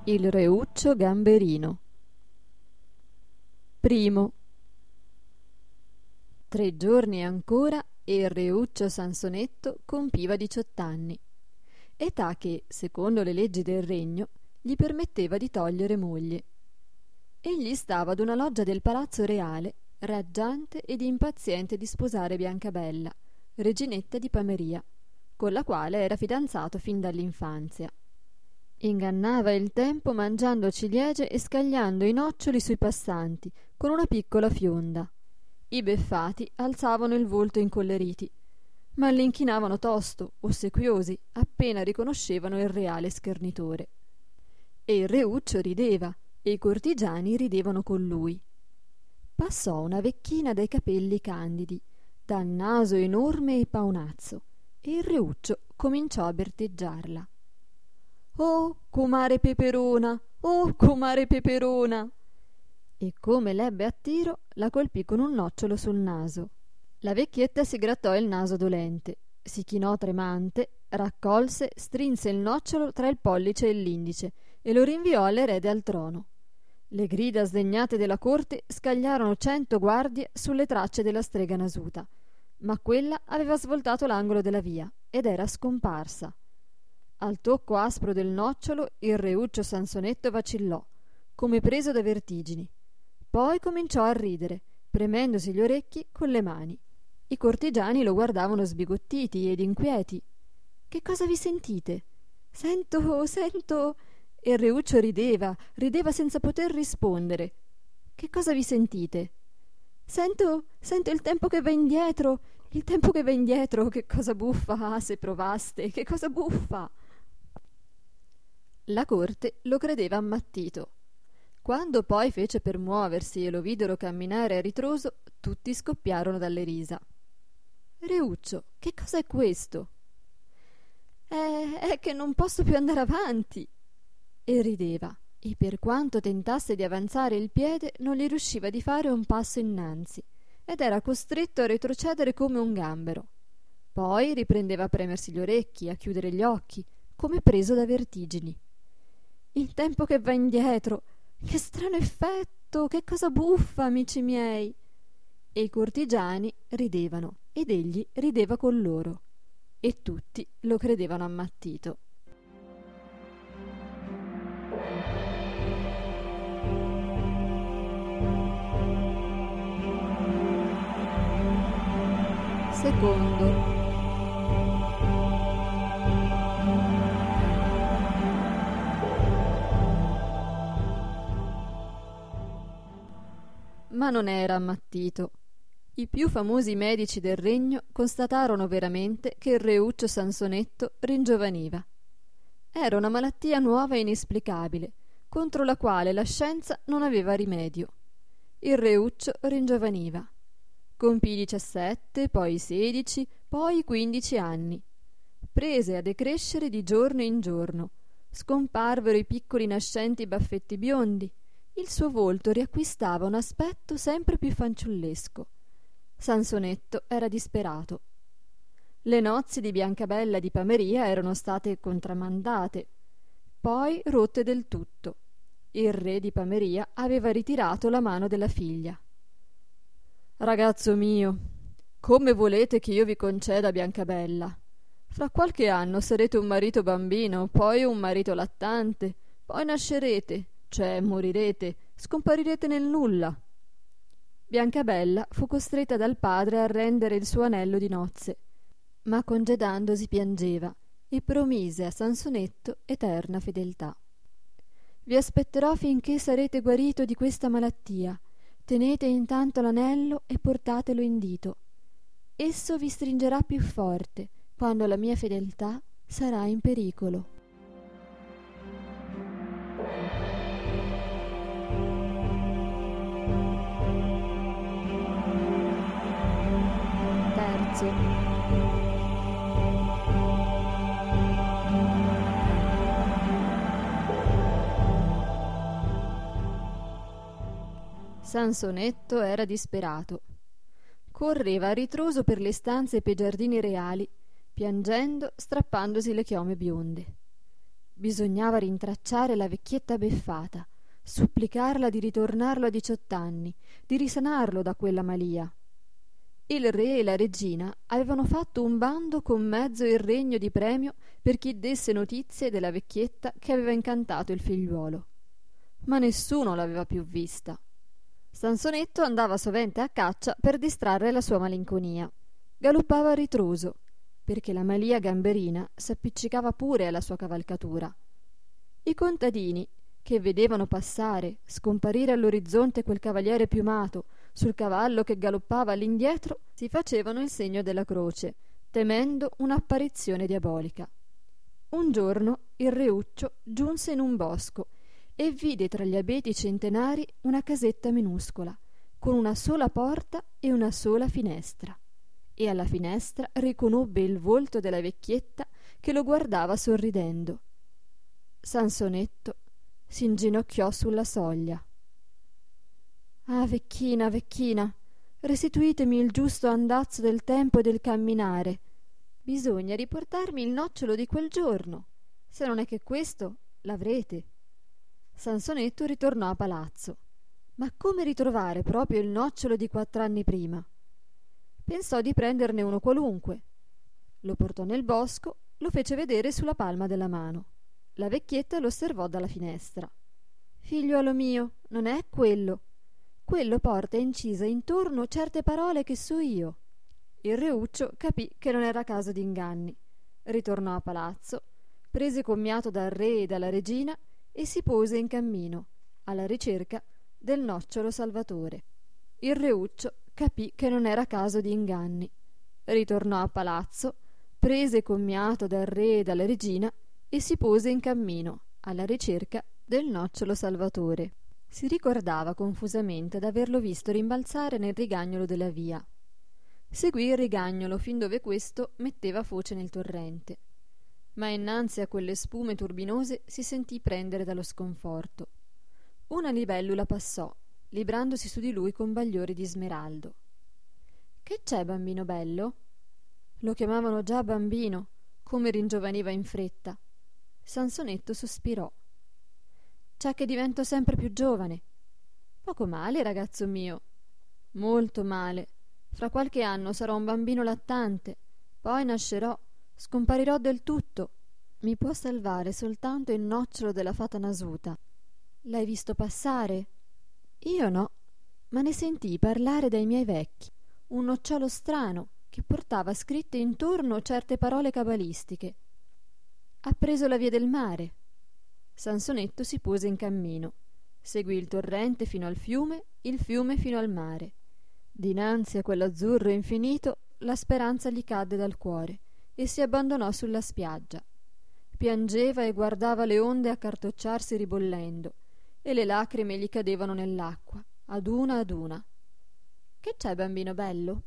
Il reuccio gamberino. Primo. 3 giorni ancora e il reuccio Sansonetto compiva 18 anni, età che, secondo le leggi del regno, gli permetteva di togliere moglie. Egli stava ad una loggia del palazzo reale, raggiante ed impaziente di sposare Biancabella, reginetta di Pameria, con la quale era fidanzato fin dall'infanzia. Ingannava il tempo mangiando ciliegie e scagliando i noccioli sui passanti con una piccola fionda. I beffati alzavano il volto incolleriti, ma l'inchinavano tosto, ossequiosi, appena riconoscevano il reale schernitore. E il reuccio rideva, e i cortigiani ridevano con lui. Passò una vecchina dai capelli candidi, dal naso enorme e paonazzo, e il reuccio cominciò a berteggiarla. «Oh, comare Peperona! Oh, comare Peperona!» E come l'ebbe a tiro, la colpì con un nocciolo sul naso. La vecchietta si grattò il naso dolente, si chinò tremante, raccolse, strinse il nocciolo tra il pollice e l'indice e lo rinviò all'erede al trono. Le grida sdegnate della corte scagliarono 100 guardie sulle tracce della strega nasuta, ma quella aveva svoltato l'angolo della via ed era scomparsa. Al tocco aspro del nocciolo il reuccio Sansonetto vacillò, come preso da vertigini. Poi cominciò a ridere, premendosi gli orecchi con le mani. I cortigiani lo guardavano sbigottiti ed inquieti. «Che cosa vi sentite?» Sento...» E il reuccio rideva senza poter rispondere. «Che cosa vi sentite?» Sento il tempo che va indietro, il tempo che va indietro, che cosa buffa, se provaste, che cosa buffa!» La corte lo credeva ammattito. Quando poi fece per muoversi e lo videro camminare a ritroso, tutti scoppiarono dalle risa. «Reuccio, che cosa è questo?» È che non posso più andare avanti!» E rideva, e per quanto tentasse di avanzare il piede non gli riusciva di fare un passo innanzi, ed era costretto a retrocedere come un gambero. Poi riprendeva a premersi gli orecchi, a chiudere gli occhi, come preso da vertigini. «Il tempo che va indietro! Che strano effetto! Che cosa buffa, amici miei!» E i cortigiani ridevano, ed egli rideva con loro, e tutti lo credevano ammattito. Secondo. Ma non era ammattito. I più famosi medici del regno constatarono veramente che il reuccio Sansonetto ringiovaniva. Era una malattia nuova e inesplicabile, contro la quale la scienza non aveva rimedio. Il reuccio ringiovaniva. Compì 17, poi 16, poi 15 anni. Prese a decrescere di giorno in giorno. Scomparvero i piccoli nascenti baffetti biondi. Il suo volto riacquistava un aspetto sempre più fanciullesco. Sansonetto era disperato. Le nozze di Biancabella di Pameria erano state contrammandate, poi rotte del tutto. Il re di Pameria aveva ritirato la mano della figlia. «Ragazzo mio, come volete che io vi conceda Biancabella? Fra qualche anno sarete un marito bambino, poi un marito lattante, poi nascerete, cioè morirete, scomparirete nel nulla». Biancabella fu costretta dal padre a rendere il suo anello di nozze, ma congedandosi piangeva e promise a Sansonetto eterna fedeltà. «Vi aspetterò finché sarete guarito di questa malattia. Tenete intanto l'anello e portatelo in dito. Esso vi stringerà più forte quando la mia fedeltà sarà in pericolo». Terzo. Sansonetto era disperato. Correva a ritroso per le stanze e per i giardini reali, piangendo, strappandosi le chiome bionde. Bisognava rintracciare la vecchietta beffata, supplicarla di ritornarlo a 18 anni, di risanarlo da quella malia. Il re e la regina avevano fatto un bando con mezzo il regno di premio per chi desse notizie della vecchietta che aveva incantato il figliuolo. Ma nessuno l'aveva più vista. Sansonetto andava sovente a caccia per distrarre la sua malinconia. Galoppava a ritroso, perché la malia gamberina s'appiccicava pure alla sua cavalcatura. I contadini, che vedevano passare, scomparire all'orizzonte quel cavaliere piumato sul cavallo che galoppava all'indietro, si facevano il segno della croce, temendo un'apparizione diabolica. Un giorno il reuccio giunse in un bosco e vide tra gli abeti centenari una casetta minuscola, con una sola porta e una sola finestra, e alla finestra riconobbe il volto della vecchietta che lo guardava sorridendo. Sansonetto si inginocchiò sulla soglia. «Ah, vecchina, vecchina, restituitemi il giusto andazzo del tempo e del camminare. Bisogna riportarmi il nocciolo di quel giorno. Se non è che questo, l'avrete». Sansonetto ritornò a palazzo. Ma come ritrovare proprio il nocciolo di 4 anni prima? Pensò di prenderne uno qualunque. Lo portò nel bosco, lo fece vedere sulla palma della mano. La vecchietta lo osservò dalla finestra. «Figliuolo mio, non è quello. Quello porta incisa intorno certe parole che so io». Il reuccio capì che non era caso di inganni. Ritornò a palazzo, prese commiato dal re e dalla regina e si pose in cammino, alla ricerca del nocciolo salvatore. Il reuccio capì che non era caso di inganni. Ritornò a palazzo, prese commiato dal re e dalla regina e si pose in cammino, alla ricerca del nocciolo salvatore. Si ricordava confusamente d'averlo visto rimbalzare nel rigagnolo della via. Seguì il rigagnolo fin dove questo metteva foce nel torrente, ma innanzi a quelle spume turbinose si sentì prendere dallo sconforto. Una libellula passò, librandosi su di lui con bagliori di smeraldo. «Che c'è, bambino bello?» Lo chiamavano già bambino, come ringiovaniva in fretta. Sansonetto sospirò. «C'è che divento sempre più giovane». «Poco male, ragazzo mio». «Molto male. Fra qualche anno sarò un bambino lattante, poi nascerò, scomparirò del tutto. Mi può salvare soltanto il nocciolo della fata nasuta». «L'hai visto passare?» «Io no, ma ne sentii parlare dai miei vecchi. Un nocciolo strano che portava scritte intorno certe parole cabalistiche. Ha preso la via del mare». Sansonetto si pose in cammino, seguì il torrente fino al fiume, il fiume fino al mare. Dinanzi a quell'azzurro infinito la speranza gli cadde dal cuore e si abbandonò sulla spiaggia. Piangeva e guardava le onde accartocciarsi ribollendo, e le lacrime gli cadevano nell'acqua, ad una. «Che c'è, bambino bello?»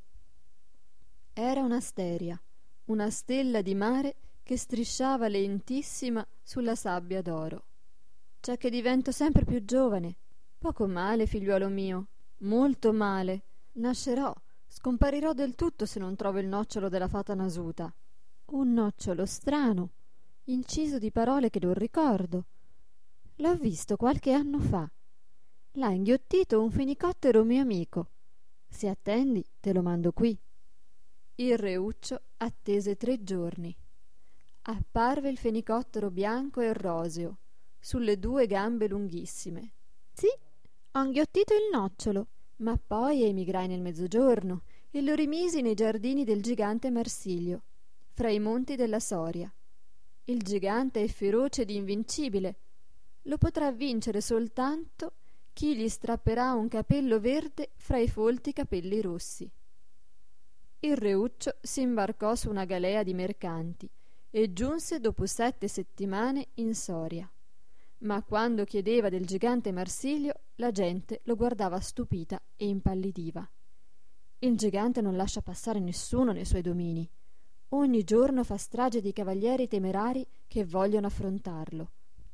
Era un'asteria, una stella di mare che strisciava lentissima sulla sabbia d'oro. «C'è che divento sempre più giovane». «Poco male, figliuolo mio, molto male. Nascerò, scomparirò del tutto se non trovo il nocciolo della fata nasuta». «Un nocciolo strano, inciso di parole che non ricordo. L'ho visto qualche anno fa. L'ha inghiottito un fenicottero mio amico. Se attendi, te lo mando qui». Il reuccio attese 3 giorni. Apparve il fenicottero bianco e roseo, sulle 2 gambe lunghissime. «Sì, ho inghiottito il nocciolo, ma poi emigrai nel mezzogiorno e lo rimisi nei giardini del gigante Marsilio, fra i monti della Soria. Il gigante è feroce ed invincibile. Lo potrà vincere soltanto chi gli strapperà un capello verde fra i folti capelli rossi». Il reuccio si imbarcò su una galea di mercanti e giunse dopo 7 settimane in Soria. Ma quando chiedeva del gigante Marsilio, la gente lo guardava stupita e impallidiva. Il gigante non lascia passare nessuno nei suoi domini. Ogni giorno fa strage di cavalieri temerari che vogliono affrontarlo.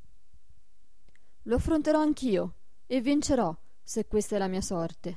«Lo affronterò anch'io e vincerò, se questa è la mia sorte».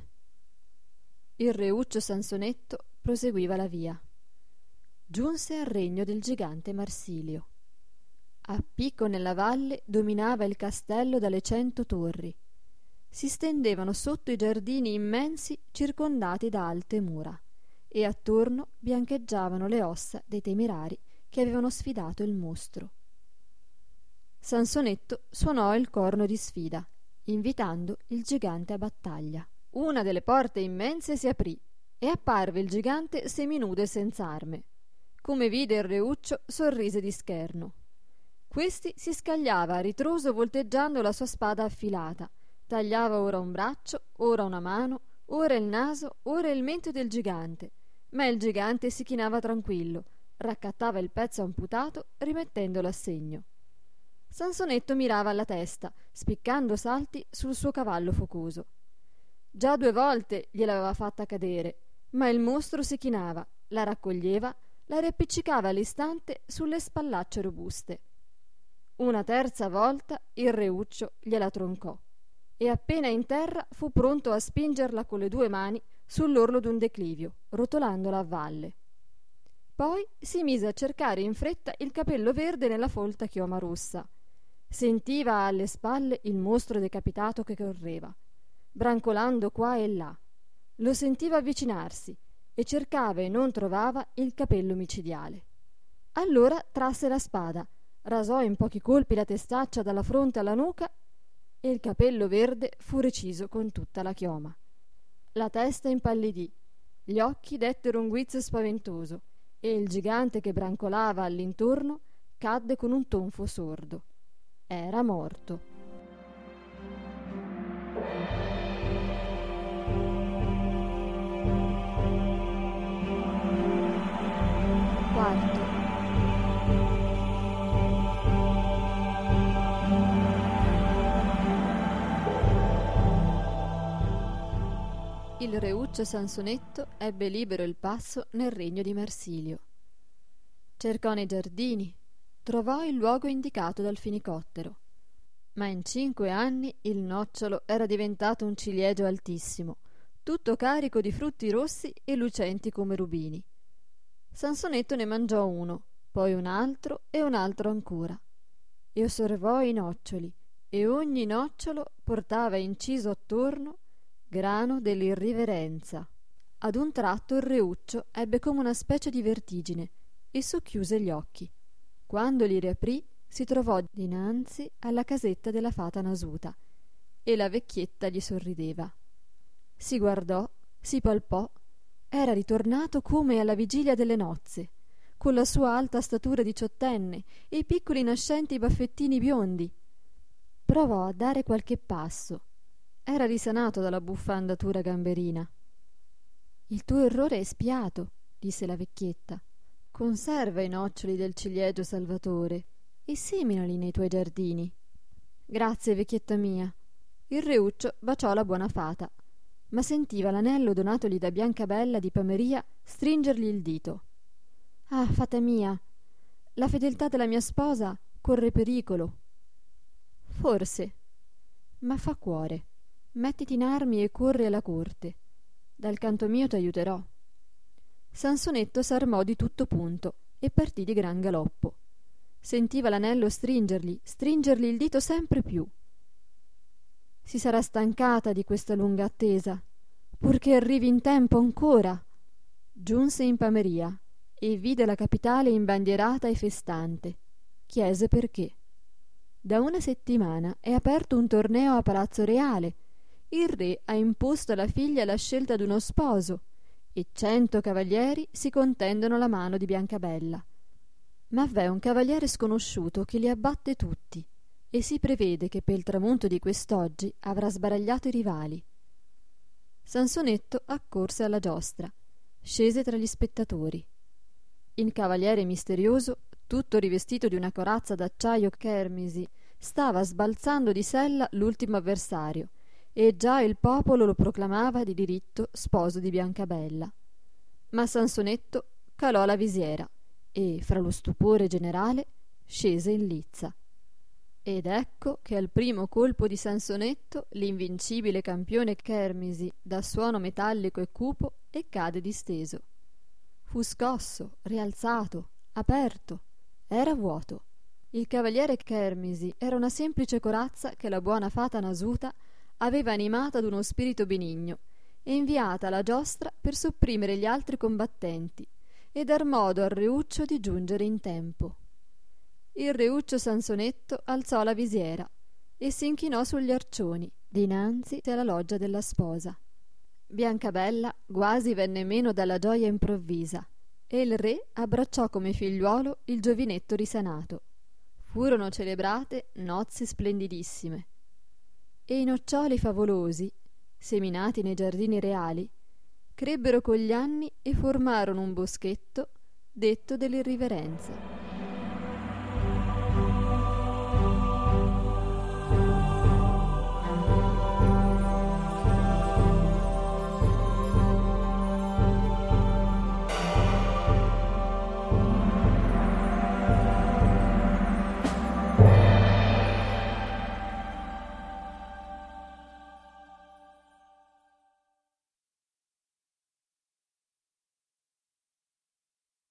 Il reuccio Sansonetto proseguiva la via. Giunse al regno del gigante Marsilio. A picco nella valle dominava il castello dalle 100 torri. Si stendevano sotto i giardini immensi circondati da alte mura, e attorno biancheggiavano le ossa dei temerari che avevano sfidato il mostro. Sansonetto suonò il corno di sfida, invitando il gigante a battaglia. Una delle porte immense si aprì e apparve il gigante seminudo e senza arme. Come vide il reuccio, sorrise di scherno. Questi si scagliava a ritroso volteggiando la sua spada affilata, tagliava ora un braccio, ora una mano, ora il naso, ora il mento del gigante, ma il gigante si chinava tranquillo, raccattava il pezzo amputato rimettendolo a segno. Sansonetto mirava alla testa, spiccando salti sul suo cavallo focoso. Già 2 volte gliel'aveva fatta cadere, ma il mostro si chinava, la raccoglieva, la riappiccicava all'istante sulle spallacce robuste. Una terza volta il reuccio gliela troncò e appena in terra fu pronto a spingerla con le 2 mani sull'orlo d'un declivio, rotolandola a valle. Poi si mise a cercare in fretta il capello verde nella folta chioma rossa. Sentiva alle spalle il mostro decapitato che correva, brancolando qua e là. Lo sentiva avvicinarsi e cercava e non trovava il capello micidiale. Allora trasse la spada, rasò in pochi colpi la testaccia dalla fronte alla nuca e il capello verde fu reciso con tutta la chioma. La testa impallidì, gli occhi dettero un guizzo spaventoso e il gigante che brancolava all'intorno cadde con un tonfo sordo. Era morto. Quarto. Il reuccio Sansonetto ebbe libero il passo nel regno di Marsilio. Cercò nei giardini, trovò il luogo indicato dal fenicottero, ma in 5 anni il nocciolo era diventato un ciliegio altissimo, tutto carico di frutti rossi e lucenti come rubini. Sansonetto ne mangiò uno, poi un altro e un altro ancora, e osservò i noccioli, e ogni nocciolo portava inciso attorno grano dell'irriverenza. Ad un tratto il reuccio ebbe come una specie di vertigine e socchiuse gli occhi. Quando li riaprì si trovò dinanzi alla casetta della fata nasuta e la vecchietta gli sorrideva. Si guardò, si palpò, era ritornato come alla vigilia delle nozze, con la sua alta statura diciottenne e i piccoli nascenti baffettini biondi. Provò a dare qualche passo. Era risanato dalla buffa andatura gamberina. «Il tuo errore è espiato», disse la vecchietta. «Conserva i noccioli del ciliegio Salvatore e seminali nei tuoi giardini». «Grazie, vecchietta mia». Il reuccio baciò la buona fata, ma sentiva l'anello donatogli da Biancabella di Pameria stringergli il dito. «Ah, fata mia, la fedeltà della mia sposa corre pericolo». «Forse, ma fa cuore. Mettiti in armi e corri alla corte. Dal canto mio t'aiuterò». Sansonetto s'armò di tutto punto e partì di gran galoppo. Sentiva l'anello stringergli il dito sempre più. Si sarà stancata di questa lunga attesa, purché arrivi in tempo ancora. Giunse in Pameria e vide la capitale imbandierata e festante. Chiese perché. Da 1 settimana è aperto un torneo a Palazzo Reale. Il re ha imposto alla figlia la scelta d'uno sposo e 100 cavalieri si contendono la mano di Biancabella. Ma v'è un cavaliere sconosciuto che li abbatte tutti e si prevede che pel tramonto di quest'oggi avrà sbaragliato i rivali. Sansonetto accorse alla giostra, scese tra gli spettatori. Il cavaliere misterioso, tutto rivestito di una corazza d'acciaio chermisi, stava sbalzando di sella l'ultimo avversario e già il popolo lo proclamava di diritto sposo di Biancabella. Ma Sansonetto calò la visiera e, fra lo stupore generale, scese in lizza. Ed ecco che al primo colpo di Sansonetto l'invincibile campione Chermisi dà suono metallico e cupo e cade disteso. Fu scosso, rialzato, aperto, era vuoto. Il cavaliere Chermisi era una semplice corazza che la buona fata Nasuta aveva animata ad uno spirito benigno e inviata alla giostra per sopprimere gli altri combattenti e dar modo al reuccio di giungere in tempo. Il reuccio Sansonetto alzò la visiera e si inchinò sugli arcioni dinanzi alla loggia della sposa. Biancabella quasi venne meno dalla gioia improvvisa e il re abbracciò come figliuolo il giovinetto risanato. Furono celebrate nozze splendidissime e i noccioli favolosi, seminati nei giardini reali, crebbero con gli anni e formarono un boschetto detto dell'irriverenza.